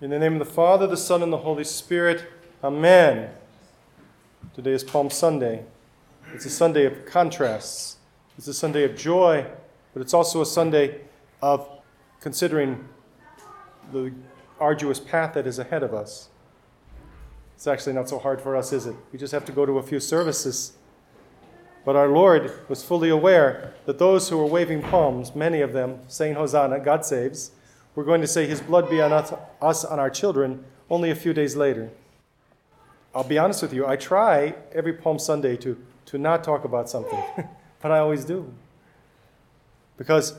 In the name of the Father, the Son, and the Holy Spirit. Amen. Today is Palm Sunday. It's a Sunday of contrasts. It's a Sunday of joy, but it's also a Sunday of considering the arduous path that is ahead of us. It's actually not so hard for us, is it? We just have to go to a few services. But our Lord was fully aware that those who were waving palms, many of them saying Hosanna, God saves, were going to say His blood be on us, on our children, only a few days later. I'll be honest with you, I try every Palm Sunday to not talk about something, but I always do. Because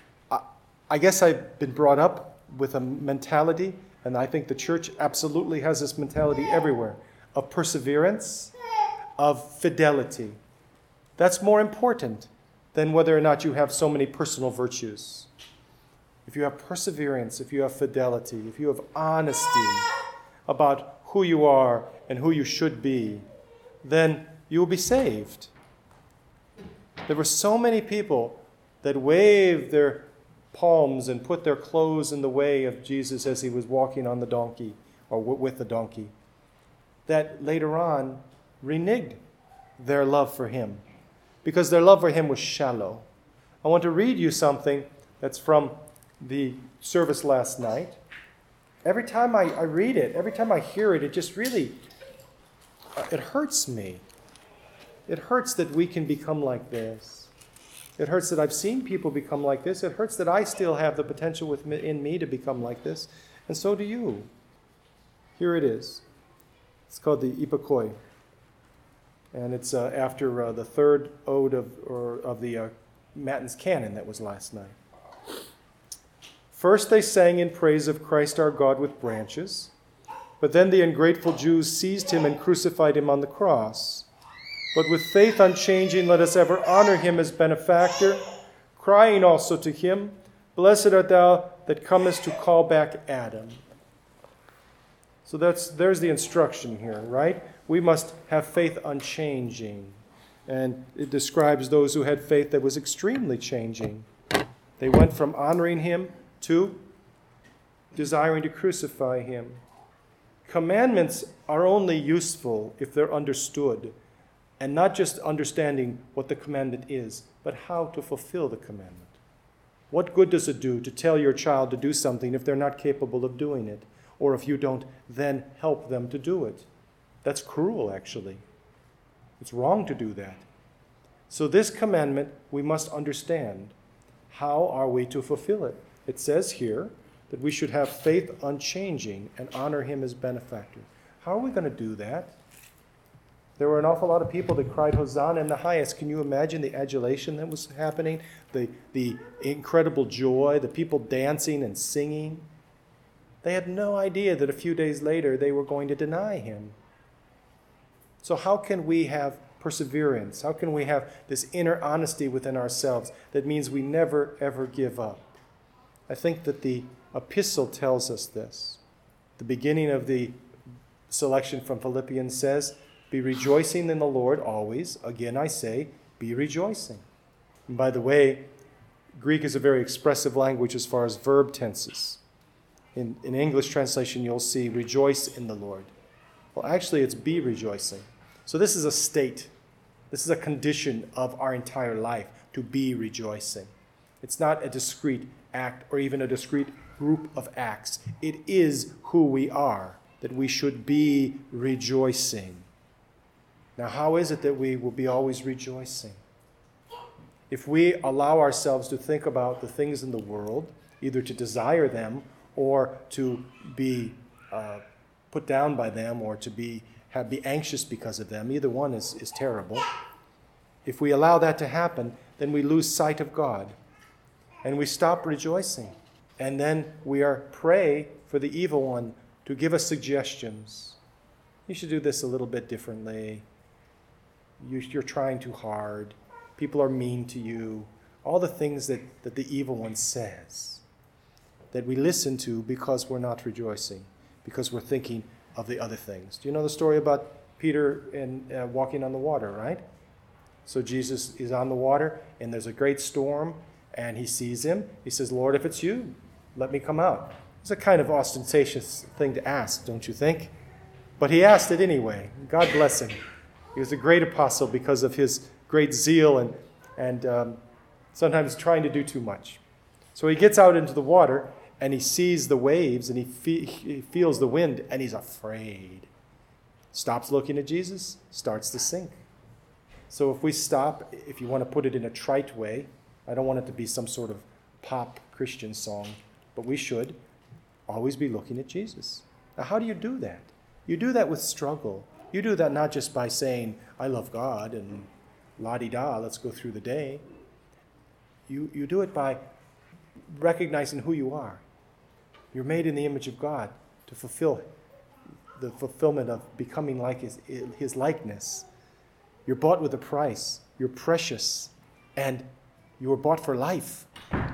I guess I've been brought up with a mentality, and I think the church absolutely has this mentality everywhere, of perseverance, of fidelity. That's more important than whether or not you have so many personal virtues. If you have perseverance, if you have fidelity, if you have honesty about who you are and who you should be, then you will be saved. There were so many people that waved their palms and put their clothes in the way of Jesus as he was walking on the donkey or with the donkey, that later on reneged their love for him because their love for him was shallow. I want to read you something that's from the service last night. Every time I read it, every time I hear it, it just really, it hurts me. It hurts that we can become like this. It hurts that I've seen people become like this. It hurts that I still have the potential within me to become like this. And so do you. Here it is. It's called the Epikoi. And it's after the third ode of the Matins Canon that was last night. First they sang in praise of Christ our God with branches, but then the ungrateful Jews seized him and crucified him on the cross. But with faith unchanging, let us ever honor him as benefactor, crying also to him, Blessed art thou that comest to call back Adam. So there's the instruction here, right? We must have faith unchanging. And it describes those who had faith that was extremely changing. They went from honoring him to desiring to crucify him. Commandments are only useful if they're understood, and not just understanding what the commandment is, but how to fulfill the commandment. What good does it do to tell your child to do something if they're not capable of doing it, or if you don't then help them to do it? That's cruel, actually. It's wrong to do that. So this commandment we must understand. How are we to fulfill it? It says here that we should have faith unchanging and honor him as benefactor. How are we going to do that? There were an awful lot of people that cried Hosanna in the highest. Can you imagine the adulation that was happening? The incredible joy, the people dancing and singing. They had no idea that a few days later they were going to deny him. So how can we have perseverance? How can we have this inner honesty within ourselves that means we never, ever give up? I think that the epistle tells us this. The beginning of the selection from Philippians says, Be rejoicing in the Lord always. Again, I say, be rejoicing. And by the way, Greek is a very expressive language as far as verb tenses. In English translation, you'll see rejoice in the Lord. Well, actually, it's be rejoicing. So this is a state. This is a condition of our entire life, to be rejoicing. It's not a discrete act or even a discrete group of acts. It is who we are, that we should be rejoicing. Now, how is it that we will be always rejoicing? If we allow ourselves to think about the things in the world, either to desire them or to be put down by them or to be anxious because of them, either one is terrible. If we allow that to happen, then we lose sight of God and we stop rejoicing. And then we are prey for the evil one to give us suggestions. You should do this a little bit differently. You're trying too hard. People are mean to you. All the things that the evil one says that we listen to because we're not rejoicing, because we're thinking of the other things. Do you know the story about Peter and walking on the water, right? So Jesus is on the water, and there's a great storm, and he sees him. He says, Lord, if it's you, let me come out. It's a kind of ostentatious thing to ask, don't you think? But he asked it anyway. God bless him. He was a great apostle because of his great zeal and sometimes trying to do too much. So he gets out into the water and he sees the waves and he feels the wind and he's afraid. Stops looking at Jesus, starts to sink. So if we stop, if you want to put it in a trite way, I don't want it to be some sort of pop Christian song, but we should always be looking at Jesus. Now, how do you do that? You do that with struggle. You do that not just by saying, I love God and la-di-da, let's go through the day. You do it by recognizing who you are. You're made in the image of God to fulfill the fulfillment of becoming like his likeness. You're bought with a price. You're precious. And you were bought for life,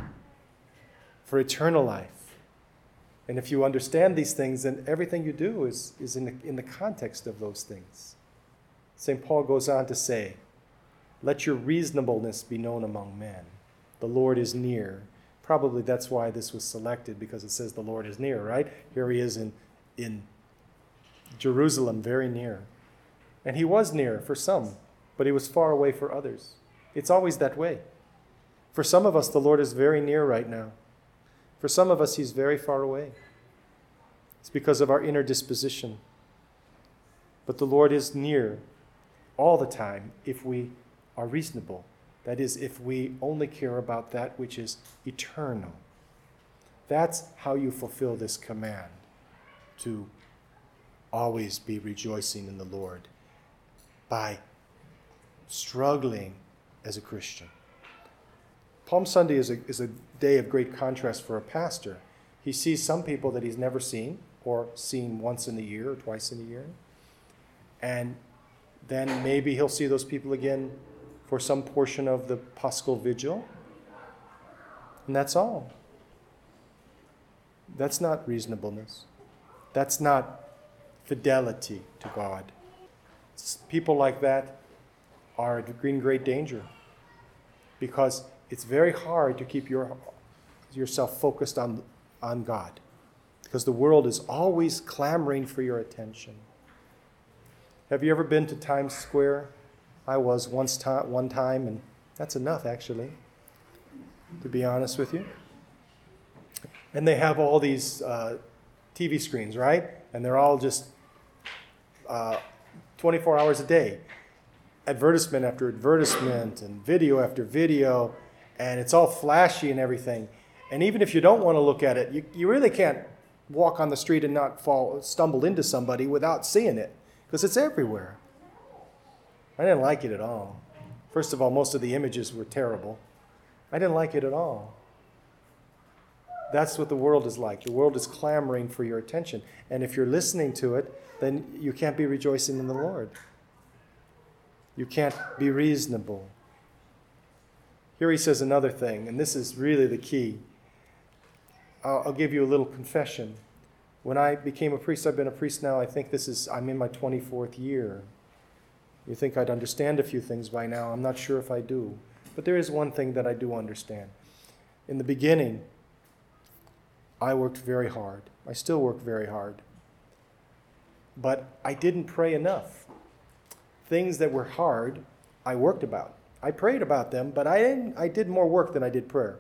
for eternal life. And if you understand these things, then everything you do is in the context of those things. St. Paul goes on to say, let your reasonableness be known among men. The Lord is near. Probably that's why this was selected, because it says the Lord is near, right? Here he is in Jerusalem, very near. And he was near for some, but he was far away for others. It's always that way. For some of us, the Lord is very near right now. For some of us, he's very far away. It's because of our inner disposition. But the Lord is near all the time if we are reasonable. That is, if we only care about that which is eternal. That's how you fulfill this command, to always be rejoicing in the Lord, by struggling as a Christian. Palm Sunday is a day of great contrast for a pastor. He sees some people that he's never seen, or seen once in a year or twice in a year. And then maybe he'll see those people again for some portion of the Paschal Vigil. And that's all. That's not reasonableness. That's not fidelity to God. People like that are in great danger, because it's very hard to keep yourself focused on God, because the world is always clamoring for your attention. Have you ever been to Times Square? I was one time, and that's enough, actually, to be honest with you. And they have all these TV screens, right? And they're all just 24 hours a day. Advertisement after advertisement and video after video, and it's all flashy and everything. And even if you don't want to look at it, you really can't walk on the street and not stumble into somebody without seeing it, because it's everywhere. I didn't like it at all. First of all, most of the images were terrible. I didn't like it at all. That's what the world is like. The world is clamoring for your attention. And if you're listening to it, then you can't be rejoicing in the Lord. You can't be reasonable. Here he says another thing, and this is really the key. I'll give you a little confession. When I became a priest, I've been a priest now, I'm in my 24th year. You think I'd understand a few things by now. I'm not sure if I do. But there is one thing that I do understand. In the beginning, I worked very hard. I still work very hard. But I didn't pray enough. Things that were hard, I worked about. I prayed about them, but I did more work than I did prayer.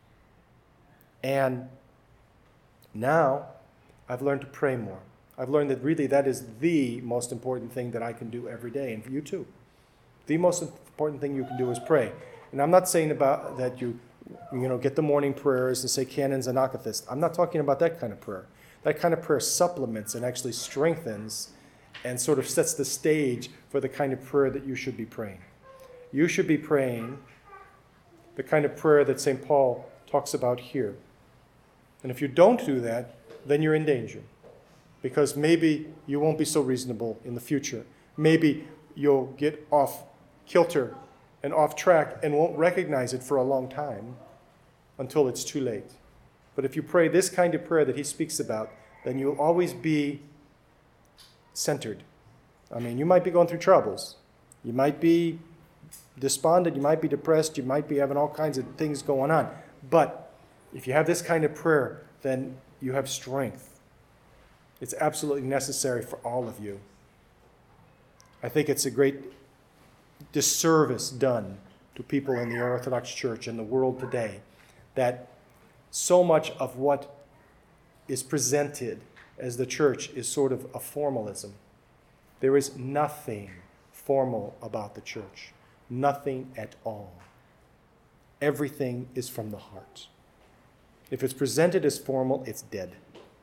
And now I've learned to pray more. I've learned that really that is the most important thing that I can do every day, and for you too. The most important thing you can do is pray. And I'm not saying about that you get the morning prayers and say canons and akathist. I'm not talking about that kind of prayer. That kind of prayer supplements and actually strengthens and sort of sets the stage for the kind of prayer that you should be praying. You should be praying the kind of prayer that St. Paul talks about here. And if you don't do that, then you're in danger. Because maybe you won't be so reasonable in the future. Maybe you'll get off kilter and off track and won't recognize it for a long time until it's too late. But if you pray this kind of prayer that he speaks about, then you'll always be centered. I mean, you might be going through troubles. You might be despondent. You might be depressed. You might be having all kinds of things going on. But if you have this kind of prayer, then you have strength. It's absolutely necessary for all of you. I think it's a great disservice done to people in the Orthodox Church and the world today that so much of what is presented as the church is sort of a formalism. There is nothing formal about the church. Nothing at all. Everything is from the heart. If it's presented as formal, it's dead.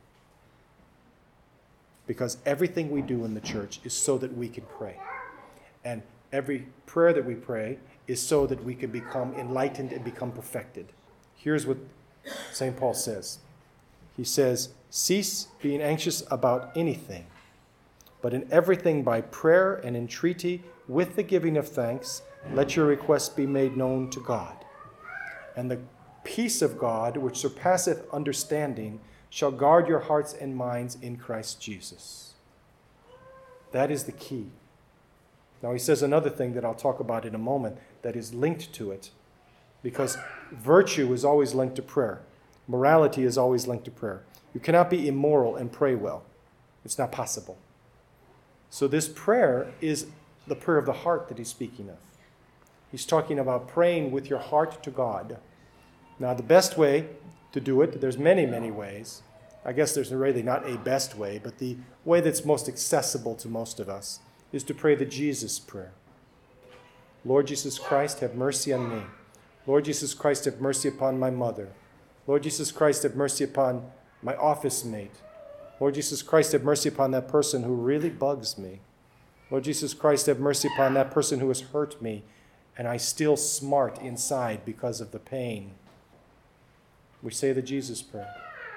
Because everything we do in the church is so that we can pray. And every prayer that we pray is so that we can become enlightened and become perfected. Here's what St. Paul says. He says, "Cease being anxious about anything, but in everything by prayer and entreaty, with the giving of thanks, let your requests be made known to God. And the peace of God, which surpasseth understanding, shall guard your hearts and minds in Christ Jesus." That is the key. Now he says another thing that I'll talk about in a moment that is linked to it, because virtue is always linked to prayer. Morality is always linked to prayer. You cannot be immoral and pray well. It's not possible. So this prayer is the prayer of the heart that he's speaking of. He's talking about praying with your heart to God. Now the best way to do it, there's many, many ways. I guess there's really not a best way, but the way that's most accessible to most of us is to pray the Jesus prayer. Lord Jesus Christ, have mercy on me. Lord Jesus Christ, have mercy upon my mother. Lord Jesus Christ, have mercy upon my office mate. Lord Jesus Christ, have mercy upon that person who really bugs me. Lord Jesus Christ, have mercy upon that person who has hurt me, and I still smart inside because of the pain. We say the Jesus prayer.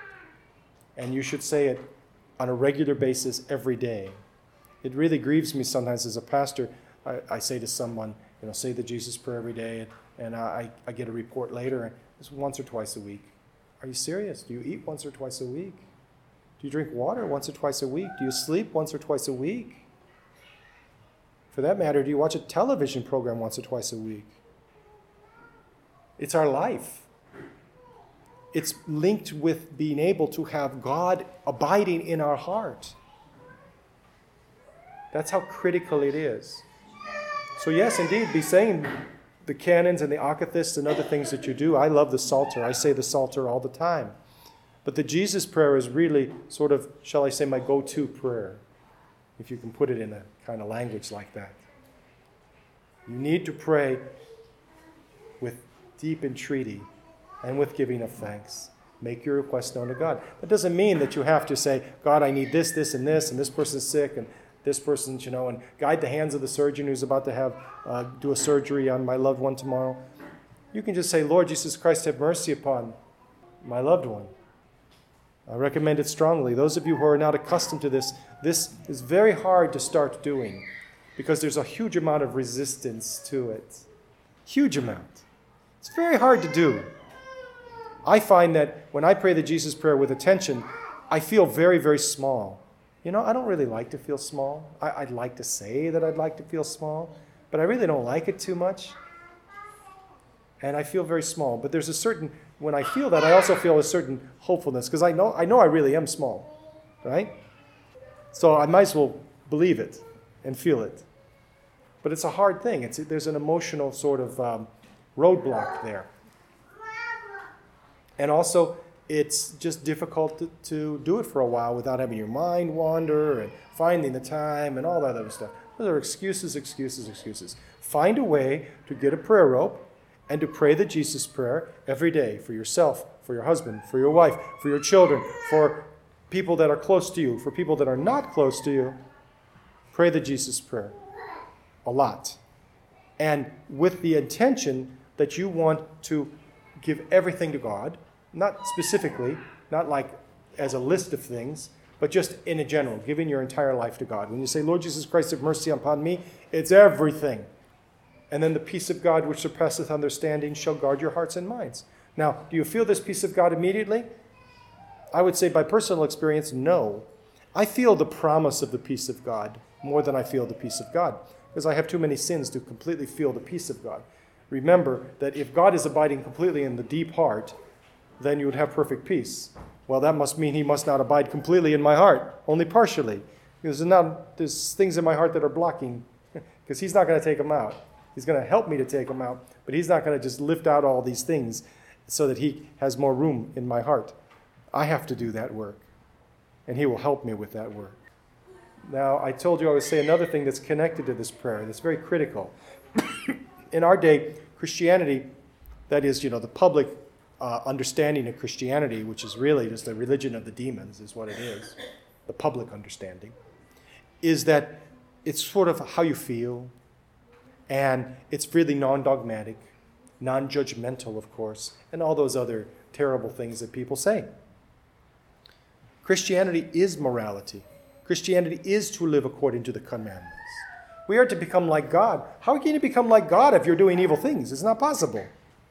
And you should say it on a regular basis every day. It really grieves me sometimes as a pastor. I say to someone, say the Jesus prayer every day, and I get a report later, and it's once or twice a week. Are you serious? Do you eat once or twice a week? Do you drink water once or twice a week? Do you sleep once or twice a week? For that matter, do you watch a television program once or twice a week? It's our life. It's linked with being able to have God abiding in our heart. That's how critical it is. So yes, indeed, be saying the canons and the akathist and other things that you do. I love the Psalter. I say the Psalter all the time. But the Jesus prayer is really sort of, shall I say, my go-to prayer, if you can put it in a kind of language like that. You need to pray with deep entreaty and with giving of thanks. Make your request known to God. That doesn't mean that you have to say, God, I need this, this, and this person's sick, and this person's, and guide the hands of the surgeon who's about to do a surgery on my loved one tomorrow. You can just say, Lord Jesus Christ, have mercy upon my loved one. I recommend it strongly. Those of you who are not accustomed to this is very hard to start doing because there's a huge amount of resistance to it. Huge amount. It's very hard to do. I find that when I pray the Jesus prayer with attention, I feel very, very small. I don't really like to feel small. I'd like to say that I'd like to feel small, but I really don't like it too much. And I feel very small. But there's when I feel that, I also feel a certain hopefulness, because I know I really am small, right? So I might as well believe it and feel it. But it's a hard thing. There's an emotional sort of roadblock there. And also, it's just difficult to do it for a while without having your mind wander and finding the time and all that other stuff. Those are excuses. Find a way to get a prayer rope and to pray the Jesus prayer every day for yourself, for your husband, for your wife, for your children, for people that are close to you, for people that are not close to you. Pray the Jesus prayer a lot. And with the intention that you want to give everything to God, not specifically, not like as a list of things, but just in a general, giving your entire life to God. When you say, Lord Jesus Christ, have mercy upon me, it's everything. And then the peace of God, which surpasseth understanding, shall guard your hearts and minds. Now, do you feel this peace of God immediately? I would say by personal experience, no. I feel the promise of the peace of God more than I feel the peace of God, because I have too many sins to completely feel the peace of God. Remember that if God is abiding completely in the deep heart, then you would have perfect peace. Well, that must mean he must not abide completely in my heart, only partially. Because there's things in my heart that are blocking, because he's not going to take them out. He's going to help me to take them out, but he's not going to just lift out all these things so that he has more room in my heart. I have to do that work, and he will help me with that work. Now, I told you I would say another thing that's connected to this prayer that's very critical. In our day, Christianity, that is, the public understanding of Christianity, which is really just the religion of the demons, is what it is, the public understanding, is that it's sort of how you feel, and it's really non-dogmatic, non-judgmental, of course, and all those other terrible things that people say. Christianity is morality. Christianity is to live according to the commandments. We are to become like God. How can you become like God if you're doing evil things? It's not possible.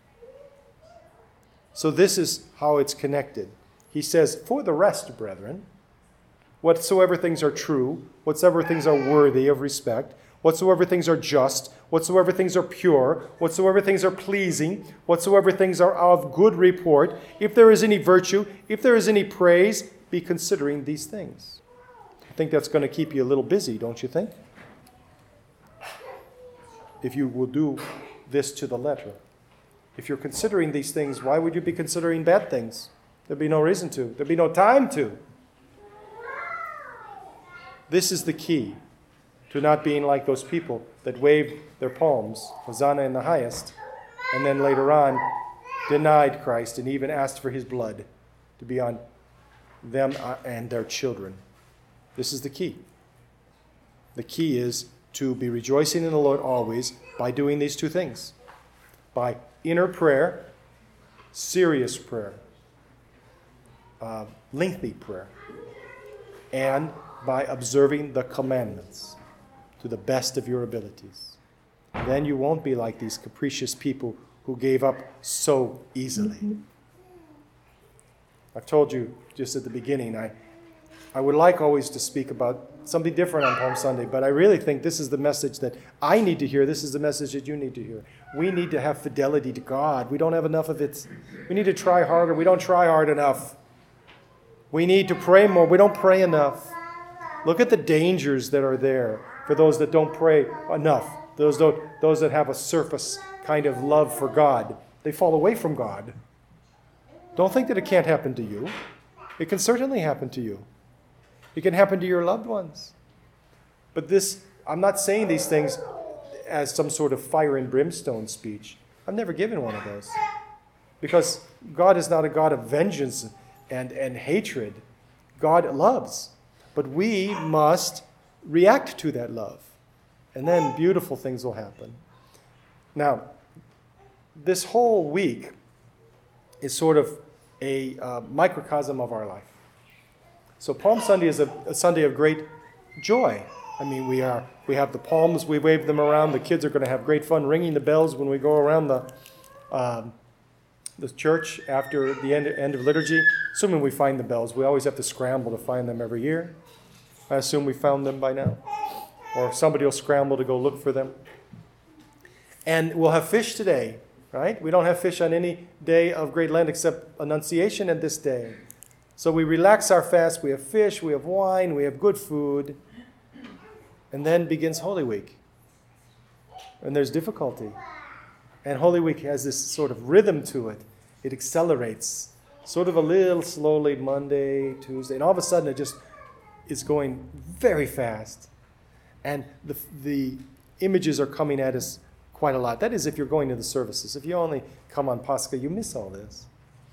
So this is how it's connected. He says, for the rest, brethren, whatsoever things are true, whatsoever things are worthy of respect, whatsoever things are just, whatsoever things are pure, whatsoever things are pleasing, whatsoever things are of good report, if there is any virtue, if there is any praise, be considering these things. I think that's going to keep you a little busy, don't you think? If you will do this to the letter. If you're considering these things, why would you be considering bad things? There'd be no reason to. There'd be no time to. This is the key to not being like those people that waved their palms, Hosanna in the highest, and then later on denied Christ and even asked for his blood to be on them and their children. This is the key. The key is to be rejoicing in the Lord always by doing these two things. By inner prayer, serious prayer, lengthy prayer, and by observing the commandments to the best of your abilities. Then you won't be like these capricious people who gave up so easily. I've told you just at the beginning, I would like always to speak about something different on Palm Sunday, but I really think this is the message that I need to hear. This is the message that you need to hear. We need to have fidelity to God. We don't have enough of it. We need to try harder. We don't try hard enough. We need to pray more. We don't pray enough. Look at the dangers that are there for those that don't pray enough. Those that have a surface kind of love for God. They fall away from God. Don't think that it can't happen to you. It can certainly happen to you. It can happen to your loved ones. But I'm not saying these things as some sort of fire and brimstone speech. I've never given one of those. Because God is not a God of vengeance and hatred. God loves. But we must react to that love. And then beautiful things will happen. Now, this whole week is sort of a microcosm of our life. So Palm Sunday is a Sunday of great joy. I mean, we have the palms, we wave them around. The kids are going to have great fun ringing the bells when we go around the church after the end of liturgy. Assuming we find the bells. We always have to scramble to find them every year. I assume we found them by now. Or somebody will scramble to go look for them. And we'll have fish today, right? We don't have fish on any day of Great Lent except Annunciation and this day. So we relax our fast, we have fish, we have wine, we have good food. And then begins Holy Week. And there's difficulty. And Holy Week has this sort of rhythm to it. It accelerates. Sort of a little slowly Monday, Tuesday, and all of a sudden it just is going very fast. And the images are coming at us quite a lot. That is if you're going to the services. If you only come on Pascha, you miss all this.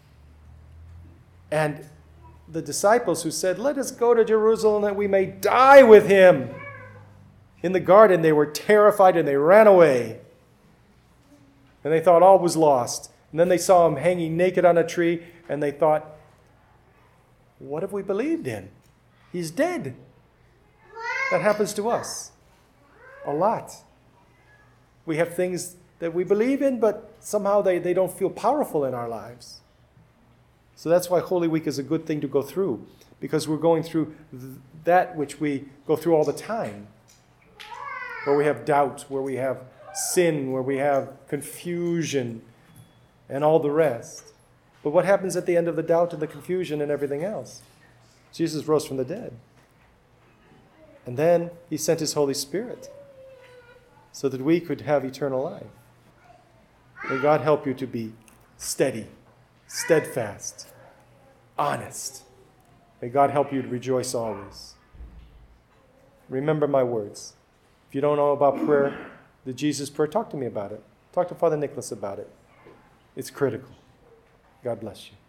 And the disciples who said, let us go to Jerusalem that we may die with him. In the garden, they were terrified and they ran away. And they thought all was lost. And then they saw him hanging naked on a tree and they thought, what have we believed in? He's dead. That happens to us a lot. We have things that we believe in, but somehow they don't feel powerful in our lives. So that's why Holy Week is a good thing to go through, because we're going through that which we go through all the time, where we have doubt, where we have sin, where we have confusion, and all the rest. But what happens at the end of the doubt and the confusion and everything else? Jesus rose from the dead. And then he sent his Holy Spirit so that we could have eternal life. May God help you to be steady, steadfast, honest. May God help you to rejoice always. Remember my words. If you don't know about prayer, the Jesus prayer, talk to me about it. Talk to Father Nicholas about it. It's critical. God bless you.